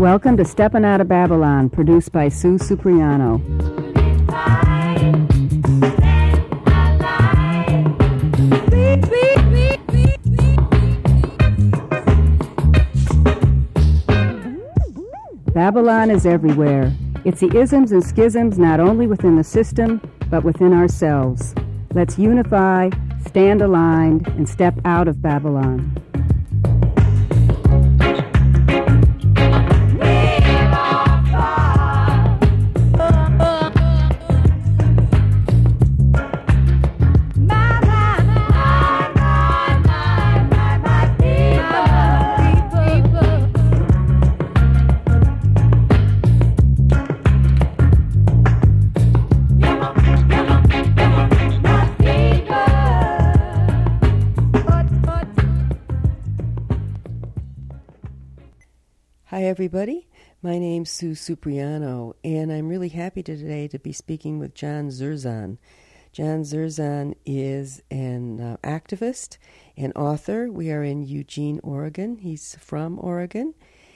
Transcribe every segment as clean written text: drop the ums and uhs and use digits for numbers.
Welcome to Steppin' Out of Babylon, produced by Sue Supriano. Babylon is everywhere. It's the isms and schisms not only within the system, but within ourselves. Let's unify, stand aligned, and step out of Babylon. Hi everybody, my name's Sue Supriano, and I'm really happy today to be speaking with John Zerzan. John Zerzan is an activist and author. We are in Eugene, Oregon. He's from Oregon,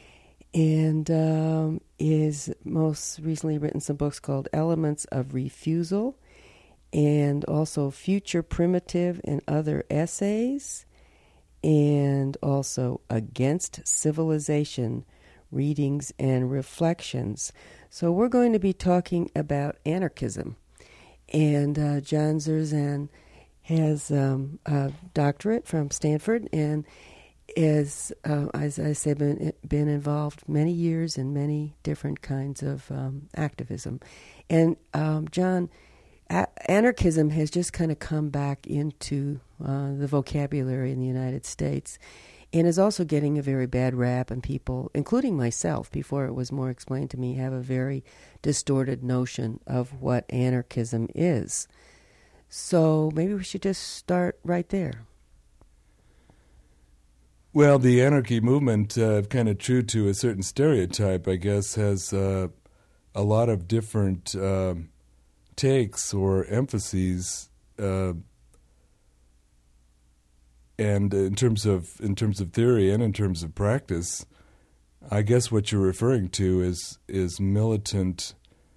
and is most recently written some books called Elements of Refusal, and also Future Primitive and Other Essays, and also Against Civilization, Readings and Reflections. So we're going to be talking about anarchism. And John Zerzan has a doctorate from Stanford and is, as I say, been involved many years in many different kinds of activism. And John, anarchism has just kind of come back into the vocabulary in the United States, and is also getting a very bad rap, and people, including myself, before it was more explained to me, have a very distorted notion of what anarchism is. So maybe we should just start right there. Well, the anarchy movement, kind of true to a certain stereotype, I guess, has a lot of different takes or emphases. And in terms of theory and in terms of practice, I guess what you're referring to is militant,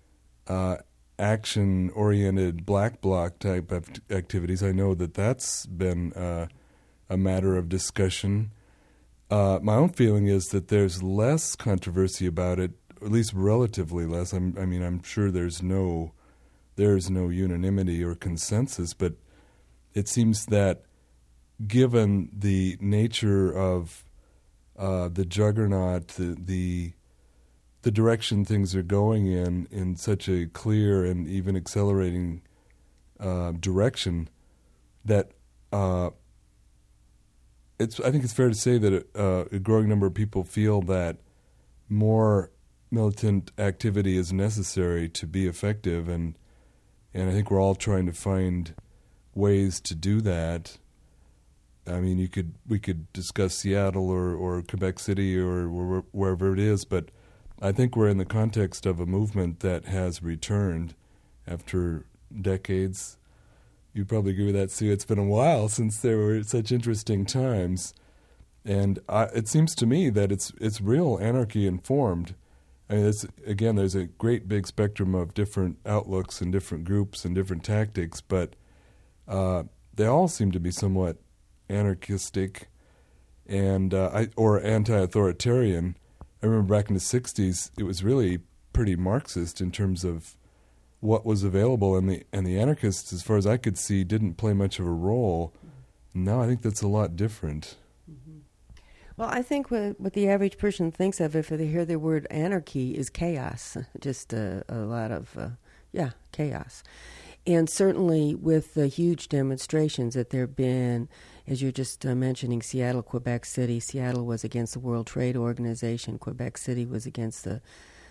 action-oriented black bloc type of activities. I know that's been a matter of discussion. My own feeling is that there's less controversy about it, at least relatively less. I'm sure there's no unanimity or consensus, but it seems that given the nature of the juggernaut, the direction things are going in such a clear and even accelerating direction, that I think it's fair to say that a growing number of people feel that more militant activity is necessary to be effective, and I think we're all trying to find ways to do that. I mean, we could discuss Seattle or Quebec City or wherever it is, but I think we're in the context of a movement that has returned after decades. You probably agree with that, Sue. It's been a while since there were such interesting times, and it seems to me that it's real anarchy informed. I mean, there's a great big spectrum of different outlooks and different groups and different tactics, but they all seem to be somewhat anarchistic and or anti-authoritarian. I remember back in the 60s, it was really pretty Marxist in terms of what was available, and the anarchists, as far as I could see, didn't play much of a role. Now I think that's a lot different. Mm-hmm. Well, I think what the average person thinks of if they hear the word anarchy is chaos, just a lot of chaos. And certainly with the huge demonstrations that there have been, as you're just mentioning, Seattle, Quebec City. Seattle was against the World Trade Organization. Quebec City was against the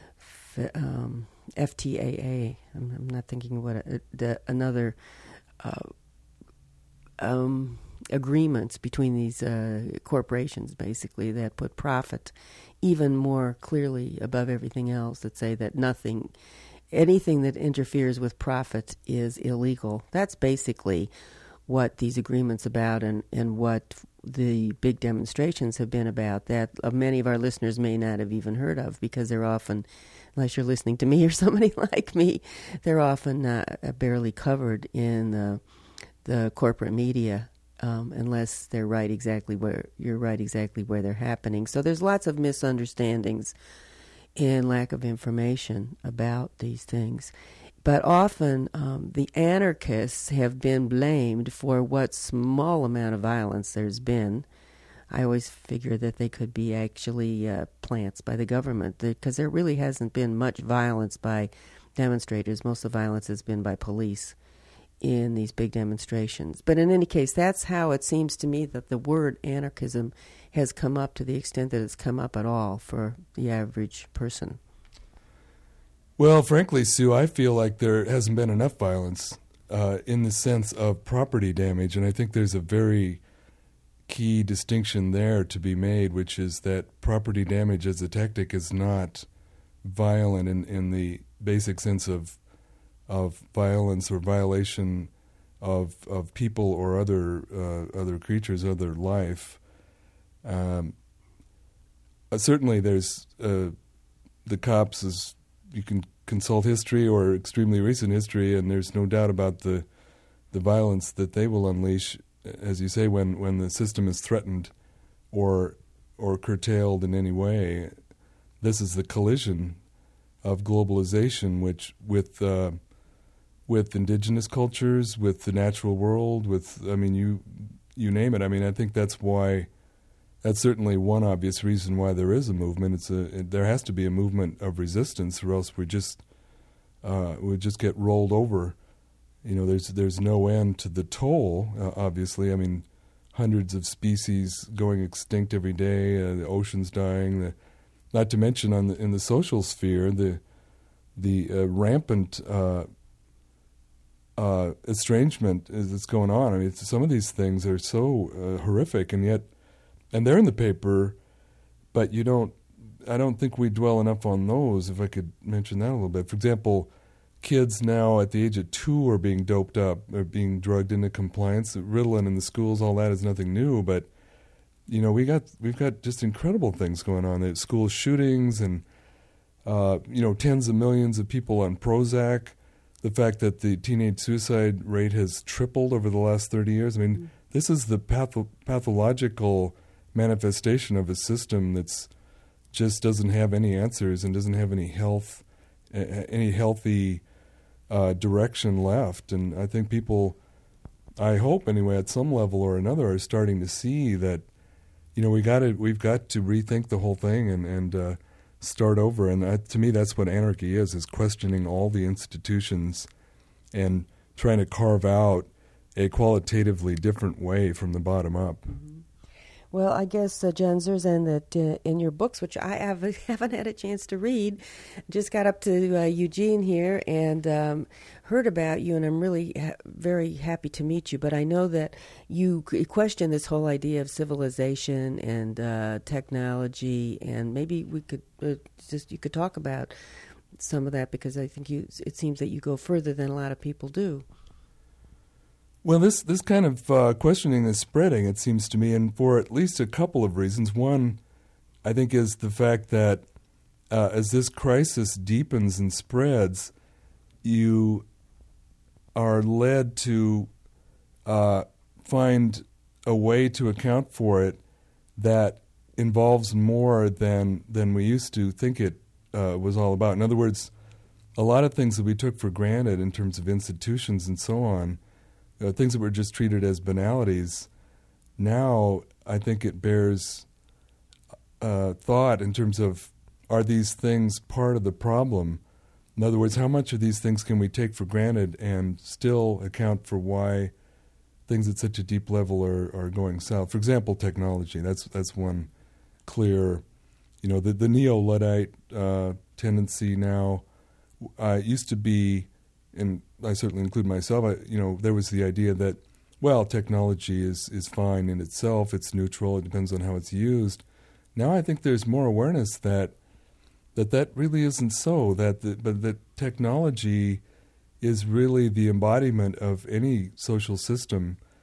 FTAA. I'm not thinking what another agreements between these corporations, basically, that put profit even more clearly above everything else, that say that anything that interferes with profit is illegal. That's basically what these agreements about and what the big demonstrations have been about that many of our listeners may not have even heard of, because they're often, unless you're listening to me or somebody like me, they're often barely covered in the corporate media, unless they're right exactly where they're happening. So there's lots of misunderstandings and lack of information about these things. But often the anarchists have been blamed for what small amount of violence there's been. I always figure that they could be actually plants by the government, because there really hasn't been much violence by demonstrators. Most of the violence has been by police in these big demonstrations. But in any case, that's how it seems to me that the word anarchism has come up, to the extent that it's come up at all for the average person. Well, frankly, Sue, I feel like there hasn't been enough violence in the sense of property damage, and I think there's a very key distinction there to be made, which is that property damage as a tactic is not violent in the basic sense of violence or violation of people or other creatures, other life. Certainly, there's the cops, as you can consult history or extremely recent history, and there's no doubt about the violence that they will unleash, as you say, when the system is threatened or curtailed in any way. This is the collision of globalization, which with indigenous cultures, with the natural world, you name it. I mean, I think that's certainly one obvious reason why there is a movement. There has to be a movement of resistance, or else we just get rolled over. There's no end to the toll. Obviously, I mean, hundreds of species going extinct every day. The oceans dying. Not to mention in the social sphere, the rampant estrangement that's going on. I mean, some of these things are so horrific, and they're in the paper, but I don't think we dwell enough on those, if I could mention that a little bit. For example, kids now at the age of 2 are being doped up, or being drugged into compliance. Ritalin in the schools, all that is nothing new, but we've got just incredible things going on. There's school shootings and tens of millions of people on Prozac. The fact that the teenage suicide rate has tripled over the last 30 years. I mean, this is the pathological manifestation of a system that's just doesn't have any answers and doesn't have any healthy direction left. And I think people, I hope anyway, at some level or another, are starting to see that we've got to rethink the whole thing and start over. And to me, that's what anarchy is questioning all the institutions and trying to carve out a qualitatively different way from the bottom up. Mm-hmm. Well, I guess, John Zerzan, that in your books, which I haven't had a chance to read, just got up to Eugene here and heard about you, and I'm really very happy to meet you. But I know that you question this whole idea of civilization and technology, and maybe we could you could talk about some of that, because I think it seems that you go further than a lot of people do. Well, this kind of questioning is spreading, it seems to me, and for at least a couple of reasons. One, I think, is the fact that as this crisis deepens and spreads, you are led to find a way to account for it that involves more than we used to think it was all about. In other words, a lot of things that we took for granted in terms of institutions and so on, things that were just treated as banalities, now I think it bears thought in terms of, are these things part of the problem? In other words, how much of these things can we take for granted and still account for why things at such a deep level are going south? For example, technology. That's one clear, the neo-Luddite tendency now used to be, and I certainly include myself, there was the idea that, well, technology is fine in itself, it's neutral, it depends on how it's used. Now I think there's more awareness that really isn't so, but that technology is really the embodiment of any social system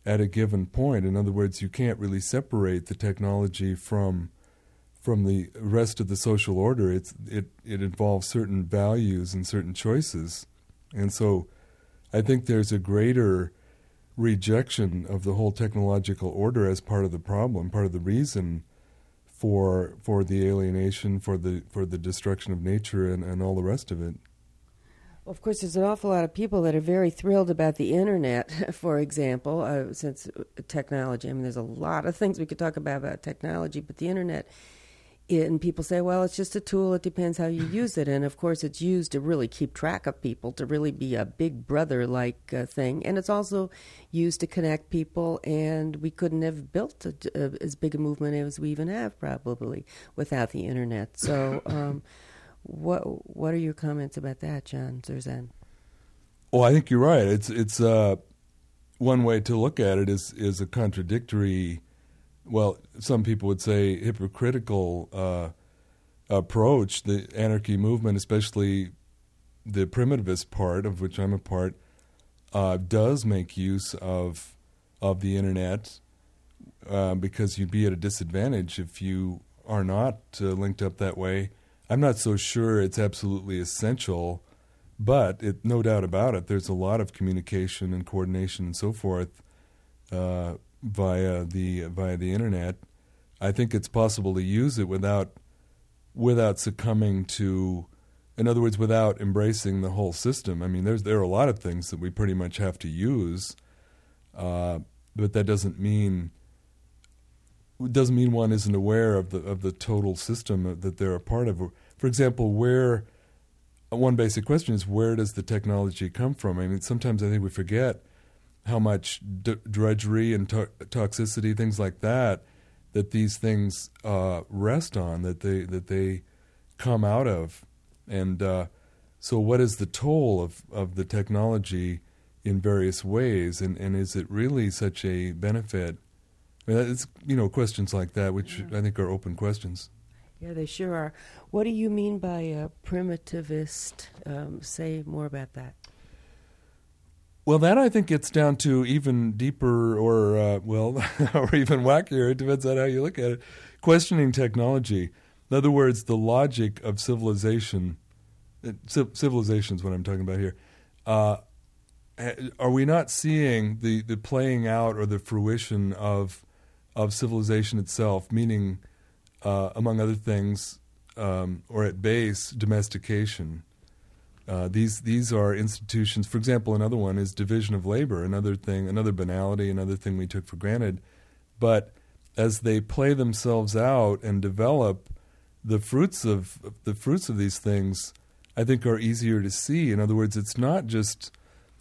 at a given point. In other words, you can't really separate the technology from the rest of the social order. It involves certain values and certain choices. And so I think there's a greater rejection of the whole technological order as part of the problem, part of the reason for the alienation, for the destruction of nature and all the rest of it. Well, of course, there's an awful lot of people that are very thrilled about the Internet, for example, since technology. I mean, there's a lot of things we could talk about technology, but the Internet, and people say, well, it's just a tool. It depends how you use it. And, of course, it's used to really keep track of people, to really be a big brother-like thing. And it's also used to connect people, and we couldn't have built as big a movement as we even have, probably, without the Internet. So what are your comments about that, John Zerzan? Well, I think you're right. It's one way to look at it is a contradictory, well, some people would say hypocritical approach. The anarchy movement, especially the primitivist part, of which I'm a part, does make use of the Internet because you'd be at a disadvantage if you are not linked up that way. I'm not so sure it's absolutely essential, but no doubt about it, there's a lot of communication and coordination and so forth via the Internet. I think it's possible to use it without succumbing to, in other words, without embracing the whole system. I mean, there are a lot of things that we pretty much have to use, but that doesn't mean one isn't aware of the total system that they're a part of. For example, one basic question is, where does the technology come from? I mean, sometimes I think we forget how much drudgery and toxicity, things like that these things rest on, that they come out of. And so what is the toll of the technology in various ways, and is it really such a benefit? I mean, it's, questions like that, which I think are open questions. Yeah, they sure are. What do you mean by a primitivist? Say more about that. Well, that I think gets down to even deeper or or even wackier. It depends on how you look at it. Questioning technology. In other words, the logic of civilization. Civilization is what I'm talking about here. Are we not seeing the playing out or the fruition of civilization itself, meaning, among other things, or at base, domestication? These are institutions. For example, another one is division of labor, another banality, another thing we took for granted. But as they play themselves out and develop, the fruits of these things, I think, are easier to see. In other words, it's not just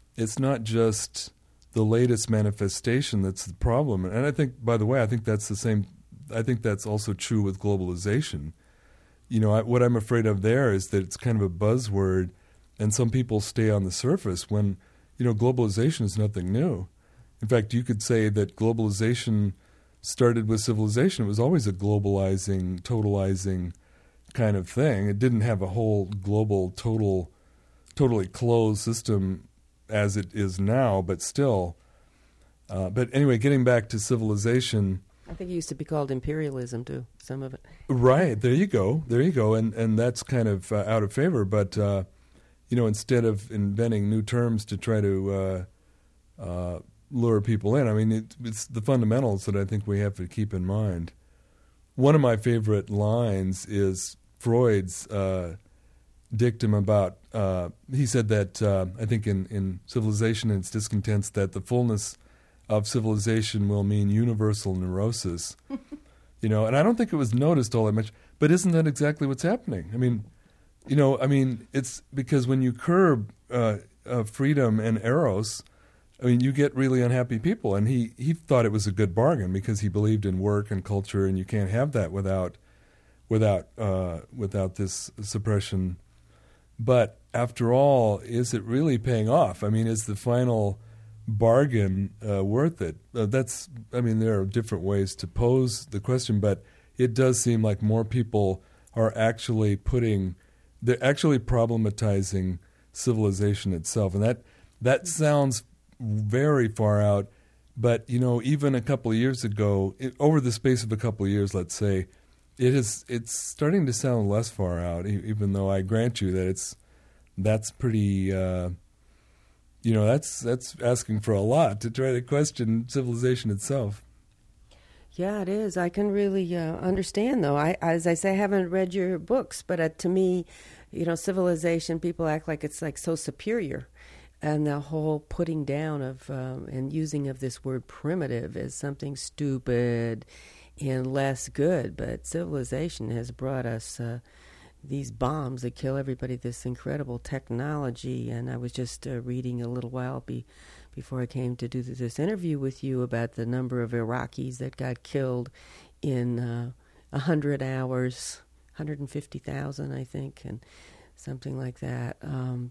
the latest manifestation that's the problem. And I think, by the way, I think that's the same. I think that's also true with globalization. What I'm afraid of there is that it's kind of a buzzword, and some people stay on the surface when, globalization is nothing new. In fact, you could say that globalization started with civilization. It was always a globalizing, totalizing kind of thing. It didn't have a whole global, totally closed system as it is now, but still. But anyway, getting back to civilization. I think it used to be called imperialism, too, some of it. Right, there you go. And that's kind of out of favor. But, instead of inventing new terms to try to lure people in, I mean, it's the fundamentals that I think we have to keep in mind. One of my favorite lines is Freud's dictum about, he said that, I think in Civilization and its Discontents, that the fullness of civilization will mean universal neurosis. And I don't think it was noticed all that much, but isn't that exactly what's happening? I mean, it's because when you curb freedom and eros, I mean, you get really unhappy people. And he thought it was a good bargain because he believed in work and culture, and you can't have that without this suppression. But after all, is it really paying off? I mean, is the final bargain worth it? There are different ways to pose the question, but it does seem like more people are actually problematizing civilization itself, and that sounds very far out, But, even a couple of years ago, over the space of a couple of years, let's say, it's starting to sound less far out, even though I grant you that that's pretty, that's asking for a lot to try to question civilization itself. Yeah, it is. I can really understand, though. As I say, I haven't read your books, but to me, civilization, people act like it's like so superior. And the whole putting down of and using of this word primitive as something stupid and less good. But civilization has brought us these bombs that kill everybody, this incredible technology. And I was just reading a little while before I came to do this interview with you about the number of Iraqis that got killed in 100 hours, 150,000, I think, and something like that.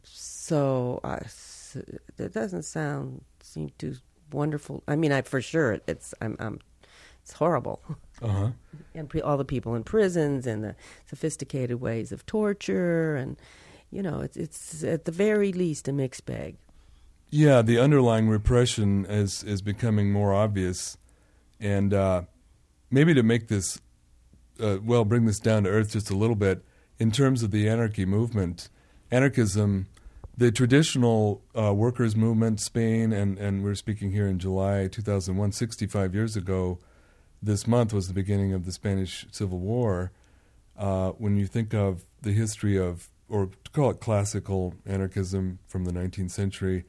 That doesn't seem too wonderful. I mean, for sure it's horrible. Uh-huh. And all the people in prisons and the sophisticated ways of torture, and it's at the very least a mixed bag. Yeah, the underlying repression is becoming more obvious, and maybe to make this bring this down to earth just a little bit in terms of the anarchy movement, anarchism. The traditional workers' movement, Spain, and we're speaking here in July 2001, 65 years ago, this month was the beginning of the Spanish Civil War. When you think of the history of, or to call it classical anarchism from the 19th century,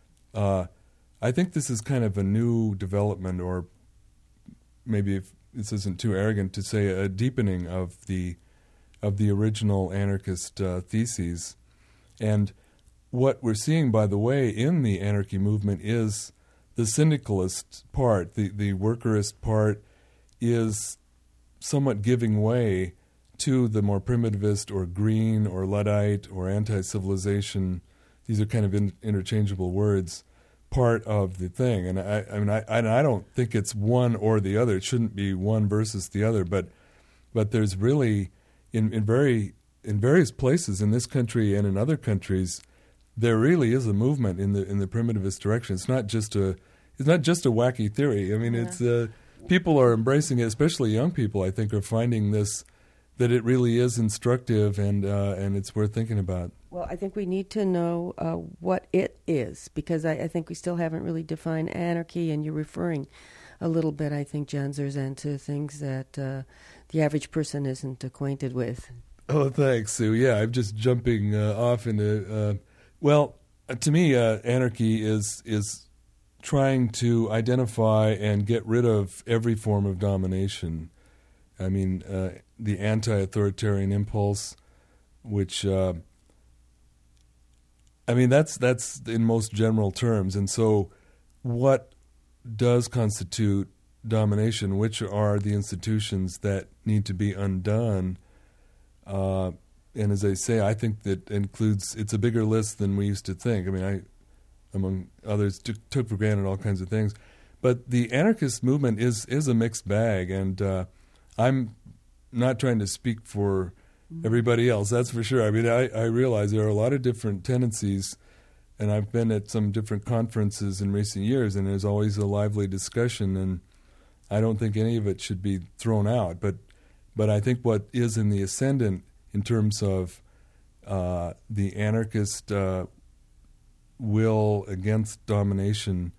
I think this is kind of a new development, or maybe if this isn't too arrogant to say, a deepening of the original anarchist theses. And what we're seeing, by the way, in the anarchy movement is the syndicalist part, the workerist part is somewhat giving way to the more primitivist or green or Luddite or anti-civilization, these are kind of interchangeable words, part of the thing. And I don't think it's one or the other. It shouldn't be one versus the other, but there's really in various places in this country and in other countries, there really is a movement in the primitivist direction. It's not just a wacky theory. I mean, It's people are embracing it, especially young people. I think are finding this, that it really is instructive and it's worth thinking about. Well, I think we need to know what it is, because I think we still haven't really defined anarchy, and you're referring a little bit, I think, John Zerzan, to things that the average person isn't acquainted with. Oh, thanks, Sue. Yeah, I'm just jumping off into... to me, anarchy is trying to identify and get rid of every form of domination. I mean, the anti-authoritarian impulse, which... that's in most general terms. And so what does constitute domination? Which are the institutions that need to be undone? And as I say, I think that includes, it's a bigger list than we used to think. I mean, I, among others, took for granted all kinds of things. But the anarchist movement is a mixed bag, and I'm not trying to speak for everybody else, that's for sure. I mean, I realize there are a lot of different tendencies, and I've been at some different conferences in recent years, and there's always a lively discussion, and I don't think any of it should be thrown out. But I think what is in the ascendant in terms of the anarchist will against domination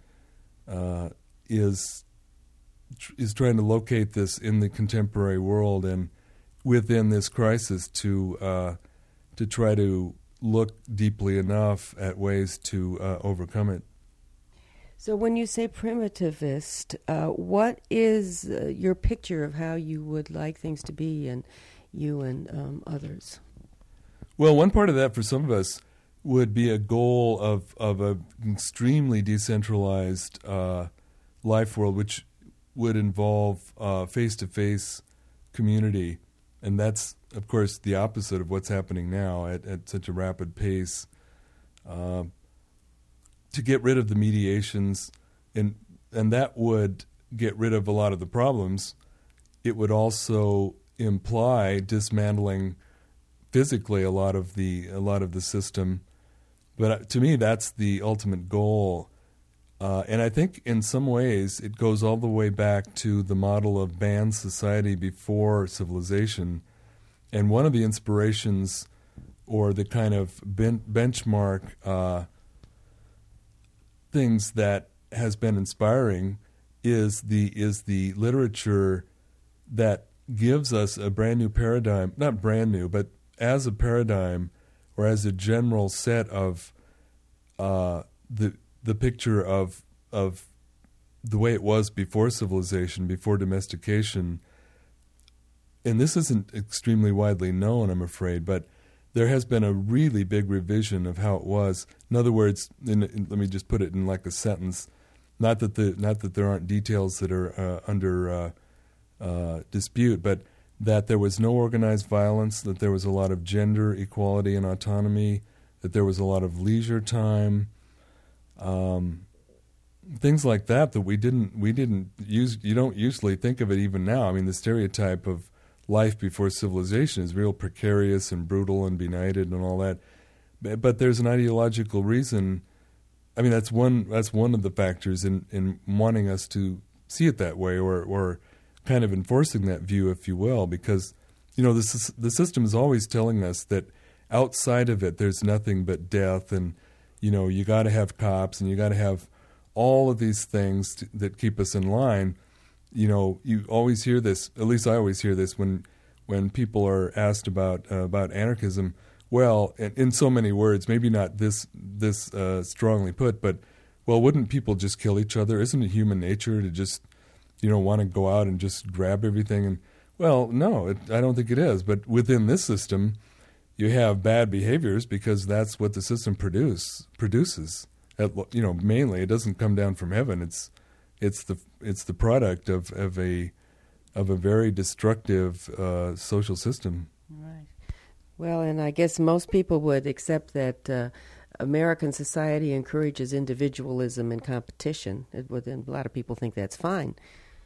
is trying to locate this in the contemporary world and within this crisis to try to look deeply enough at ways to overcome it. So when you say primitivist, what is your picture of how you would like things to be, and you and others? Well, one part of that for some of us would be a goal of an extremely decentralized life world, which would involve face-to-face community. And that's, of course, the opposite of what's happening now at such a rapid pace. To get rid of the mediations, and that would get rid of a lot of the problems. It would also imply dismantling physically a lot of the system. But to me, that's the ultimate goal. And I think in some ways it goes all the way back to the model of band society before civilization. And one of the inspirations or the kind of benchmark things that has been inspiring is the literature that gives us a brand new paradigm, not brand new, but as a paradigm or as a general set of the picture of the way it was before civilization, before domestication. And this isn't extremely widely known, I'm afraid, but there has been a really big revision of how it was. In other words, let me just put it in like a sentence. Not that there aren't details that are under dispute, but that there was no organized violence, that there was a lot of gender equality and autonomy, that there was a lot of leisure time, things like that we didn't use. You don't usually think of it even now. I mean, the stereotype of life before civilization is real precarious and brutal and benighted and all that. But there's an ideological reason. I mean, that's one of the factors in wanting us to see it that way, or kind of enforcing that view, if you will, because the system is always telling us that outside of it there's nothing but death, and you got to have cops and you got to have all of these things that keep us in line. You always hear this. At least I always hear this when people are asked about anarchism. Well, in so many words, maybe not this strongly put, but well, wouldn't people just kill each other? Isn't it human nature to just want to go out and just grab everything? And well, no, I don't think it is. But within this system, you have bad behaviors because that's what the system produces. Mainly, it doesn't come down from heaven. It's the product of a very destructive social system. Right. Well, and I guess most people would accept that American society encourages individualism and competition. A lot of people think that's fine.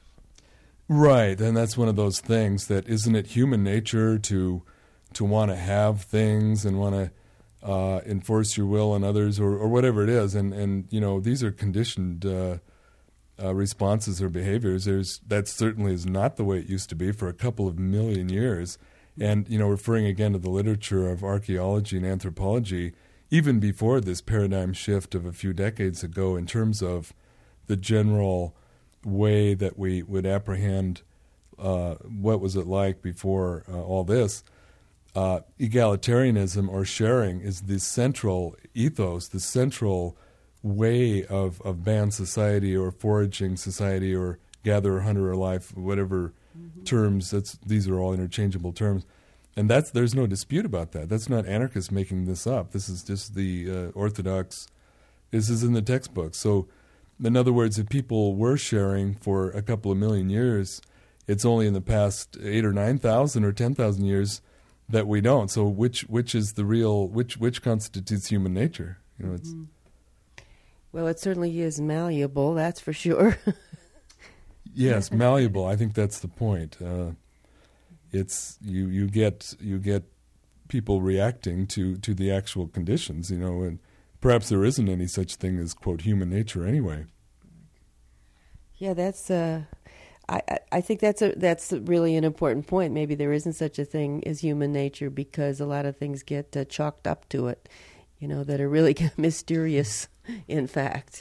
Right, and that's one of those things that isn't it human nature to want to have things and want to enforce your will on others or whatever it is, and these are conditioned responses or behaviors. That certainly is not the way it used to be for a couple of million years. And, referring again to the literature of archaeology and anthropology, even before this paradigm shift of a few decades ago in terms of the general way that we would apprehend what was it like before all this, egalitarianism or sharing is the central ethos, the central way of band society or foraging society or gatherer, hunter, or life, whatever terms. These are all interchangeable terms, and there's no dispute about that. That's not anarchists making this up. This is just the orthodox. This is in the textbook. So, in other words, if people were sharing for a couple of million years, it's only in the past 8,000 or 9,000 or 10,000 years that we don't. So, which is the real which constitutes human nature? It's. Well, it certainly is malleable. That's for sure. Yes, malleable. I think that's the point. It's you get people reacting to the actual conditions, and perhaps there isn't any such thing as quote human nature anyway. Yeah, that's. I think that's really an important point. Maybe there isn't such a thing as human nature because a lot of things get chalked up to it, that are really mysterious. In fact.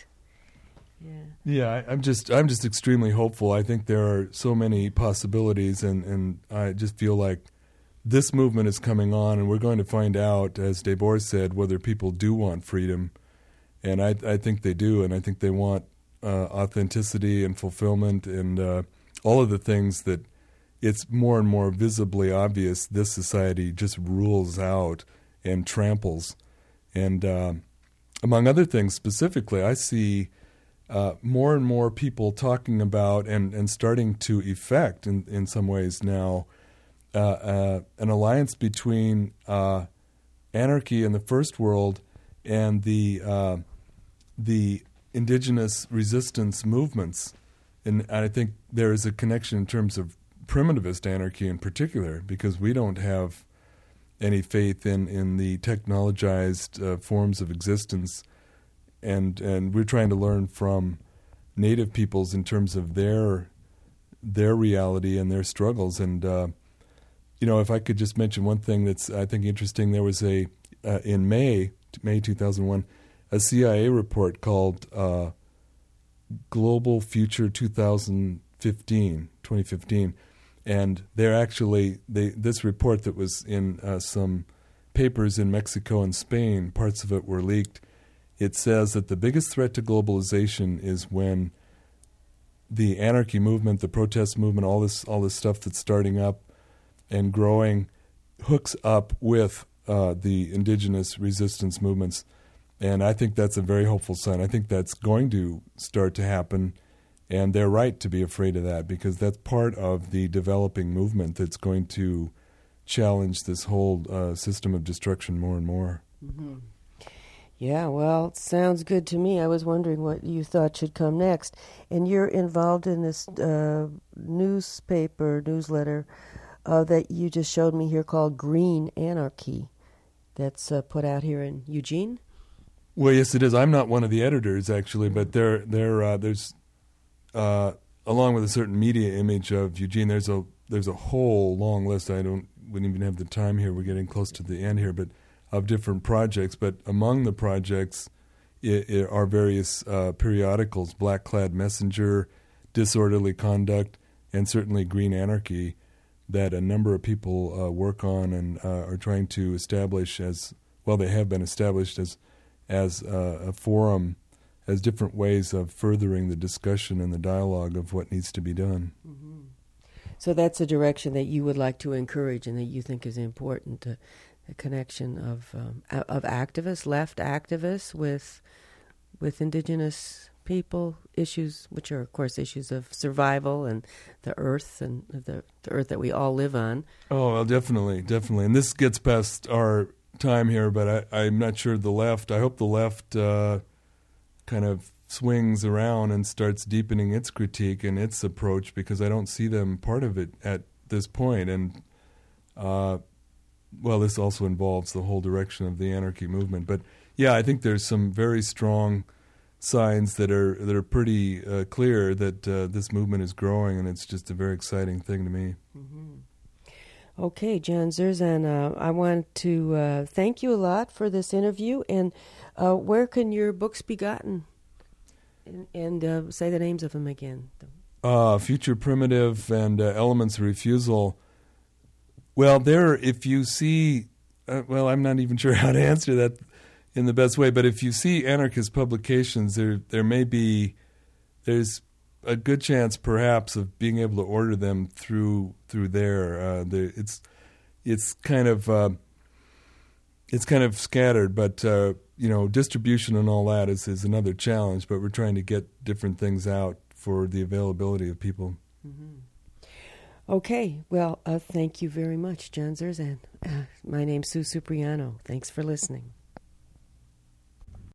Yeah, I'm just extremely hopeful. I think there are so many possibilities, and I just feel like this movement is coming on, and we're going to find out, as Debord said, whether people do want freedom, and I think they do, and I think they want authenticity and fulfillment, and all of the things that it's more and more visibly obvious this society just rules out and tramples, and among other things, specifically, I see more and more people talking about and starting to effect, in some ways now, an alliance between anarchy in the first world and the indigenous resistance movements. And I think there is a connection in terms of primitivist anarchy in particular, because we don't have any faith in the technologized forms of existence and we're trying to learn from native peoples in terms of their reality and their struggles. And if I could just mention one thing that's I think interesting, there was in May 2001, a CIA report called Global Future 2015, and this report that was in some papers in Mexico and Spain, parts of it were leaked. It says that the biggest threat to globalization is when the anarchy movement, the protest movement, all this stuff that's starting up and growing, hooks up with the indigenous resistance movements. And I think that's a very hopeful sign. I think that's going to start to happen, and they're right to be afraid of that, because that's part of the developing movement that's going to challenge this whole system of destruction more and more. Mm-hmm. Yeah, well, it sounds good to me. I was wondering what you thought should come next. And you're involved in this newsletter that you just showed me here called Green Anarchy, that's put out here in Eugene? Well, yes, it is. I'm not one of the editors, actually, but there's along with a certain media image of Eugene, there's a whole long list. Wouldn't even have the time here. We're getting close to the end here, but of different projects. But among the projects are various periodicals: Black Clad Messenger, Disorderly Conduct, and certainly Green Anarchy, that a number of people work on and are trying to establish as well. They have been established as a forum, as different ways of furthering the discussion and the dialogue of what needs to be done. Mm-hmm. So that's a direction that you would like to encourage and that you think is important, the connection of activists, left activists with indigenous people, issues which are, of course, issues of survival and the earth and the earth that we all live on. Oh, well, definitely. And this gets past our time here, but I'm not sure the left. I hope the left kind of swings around and starts deepening its critique and its approach, because I don't see them part of it at this point. And this also involves the whole direction of the anarchy movement. But yeah, I think there's some very strong signs that are pretty clear that this movement is growing, and it's just a very exciting thing to me. Mm-hmm. Okay, John Zerzan, I want to thank you a lot for this interview. And where can your books be gotten? And say the names of them again. Future Primitive and Elements of Refusal. Well, if you see, I'm not even sure how to answer that in the best way, but if you see anarchist publications, there's a good chance, perhaps, of being able to order them through there. It's kind of scattered, but distribution and all that is another challenge. But we're trying to get different things out for the availability of people. Mm-hmm. Okay, well, thank you very much, John Zerzan. My name's Sue Cipriano. Thanks for listening.